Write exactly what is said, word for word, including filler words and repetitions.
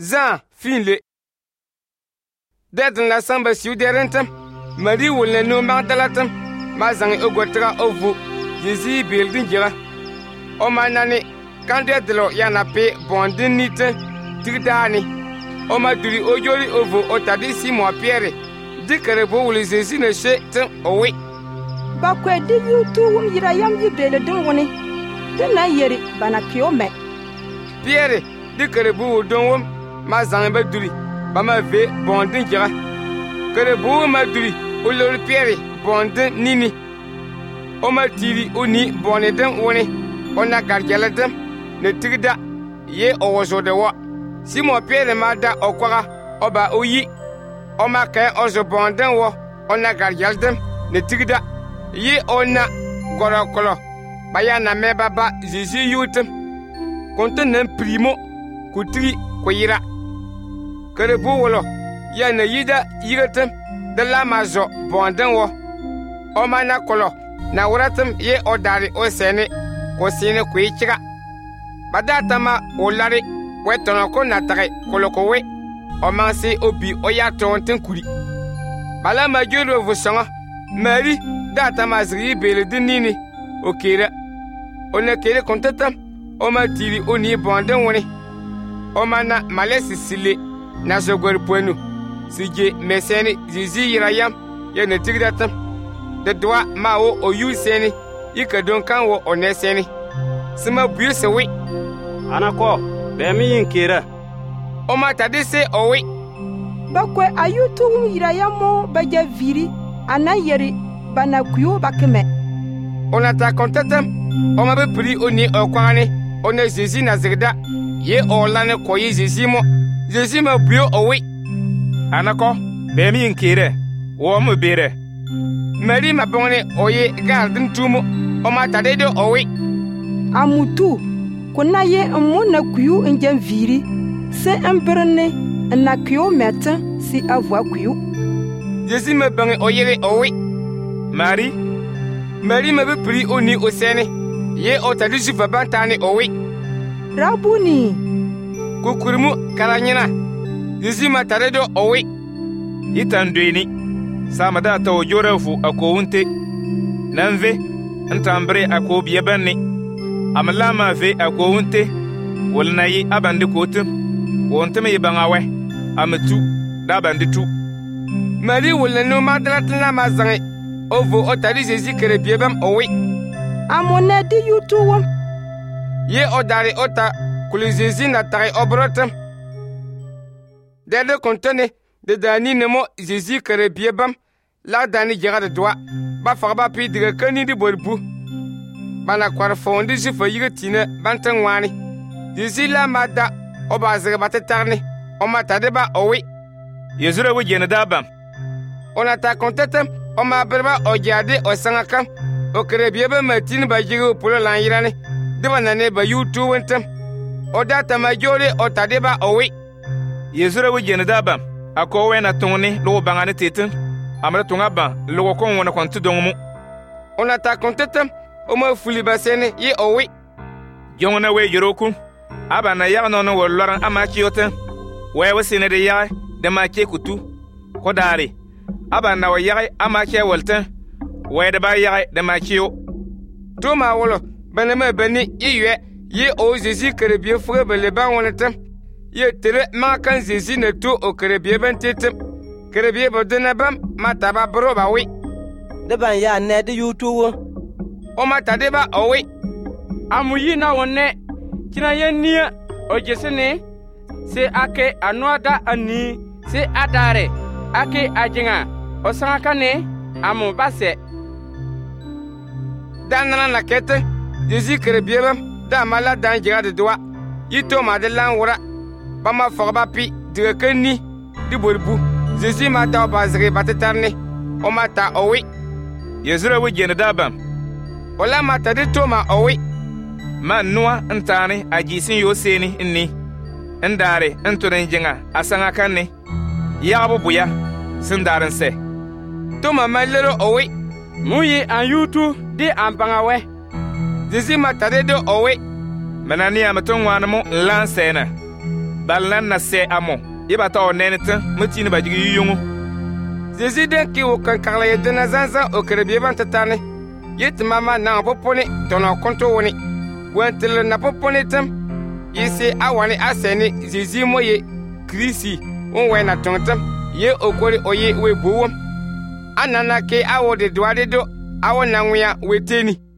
Zan finle. Dedan la samba siu derentam. Marie wulne no magdalatam. Mazang ogotra ovu. Jésus building jira. O manani kandedlo yana pe bondin nite tigdani. O maduri ojori ovu otadi Simon Pierre. Dikere bo wuli Jésus ne she tem owe. Bakwe di yutu wum yira yam yibele dun woni. Dina yeri bana kiome. Pierre dikere bo don wum mazang be duri. Bama ve bondin jira. Kere bo maduri olori Pierre bondin nini. Oma tiri oni bonedem woni ona gargeladem ne tigda ye owozo de wa Simon Pierre mada okwara oba oyi oma kai ozo bonden wo ona gargeladem ne tigda ye ona gorokolo bayana mebaba Jésus yutem konten primo kutri koyira kerebo wolo ya na yida yigatem de la mazo bonden wo oma na kolo na wuratum ye odari o sene ko sene ko ichira badatama olari wetono ko natare kolokowe o mansi obi o ya tonten kuri bala majuro vusanga mari datama zri bele dinini o kera ona kere kontatam o matiri oni bonden woni o mana malesi sile na sogor poenu sije mesene zizi yirayam ye ne tigdatam de doa ma wo oyu seni yika don kan wo oneseni sima buye se wi anako be mi yinkira o ma tade se o wi bakwe ayutu yira yamo baja viri anayeri bana kuyo bakeme ona ta kontatam o ma be pri oni okwani ona Jésus nazirda ye olane koyi Jésus mo Jésus ma buye o wi anako be mi yinkira wo mo bere Marie ma bone oye gardin tumo o ma tade de owe amutu kuna ye mu na kuyu njem viri se embrene na kuyu meta si avwa kuyu Jésus me bone oye owe Marie Marie me be pri oni osene ye o tade jufa bantane owe Rabuni kukurmu karanyina Jésus ma tade de owe itandweni samada ta ojorefu akowunte nanve ntambre akobiye banne amlama ve akowunte wolnayi abande kotum wonteme yibangawe ametu dabande tu Marie wolno madratna mazange ovo otari Jésus kere biebam owi amone di yutuwom ye odari ota kuli Jésus na tari obrotem dede kontene de dani nemo Jésus kere biebam la dani jega de doa ba fagba pi diga kani di borbu bana kwar fondi ji fa yiga tine bantan wani Jésus la mada o ba zega batetarni o mata de ba owi yezura wo jena dabam ona ta kontetem o ma berba o jade o sangakam o kere bieba matin ba jiga polo lan yirane de banane ba yutu wentem o data ma jore o tade ba owi yezura wo jena dabam akowe na tungni lo bangane tetin amra tunga ban lo ko wona kon tudonmu ona ta kontetem o ma fuli basene ye owi jongna we yoroku abana ya no no loran amachi yoten we wasine de ya de ma ke kutu ko dare abana wa ya amachi wolten we de ba ya de ma ki yo to ma wolo banama bani yiye ye o Jésus kere bien fure bele ba wonetem ye tere ma kan Jésus ne to o kere bien bentetem kere bien bodena bam mata ba bro ba wi de ban ya ne de yutu o mata de ba o wi amuyi na wonne kina yennia o jesene se ake anwada ani se adare ake ajinga o sankane amu base danana na kete Jésus kere bien bam da mala dan jira de doa yito ma de lan wura ba ma fogba pi de keni di borbu Jésus mata o bazre batetarne o mata o wi yezura wo jena dabam ola mata de toma o wi man nuwa ntane ajisin yo seni inni ndare nturen jinga asanga kanne yabo buya sindaran se toma malero o wi muyi an yutu di ambangawe Jésus mata de do o wi manani amaton wanamo lansena Balan na se amo. Yeba ta o nenete mutini ba jigi yungu. Zezi den ki wo kan karla ye dena zanza o krebie ban tatane. Yet mama na popone tono konto woni. Wentel na popone tem. Yese awani aseni zezi moye krisi on wena tontam. Ye okori oye we buwom. Anana ke awo de doade do awo nangwea weteni.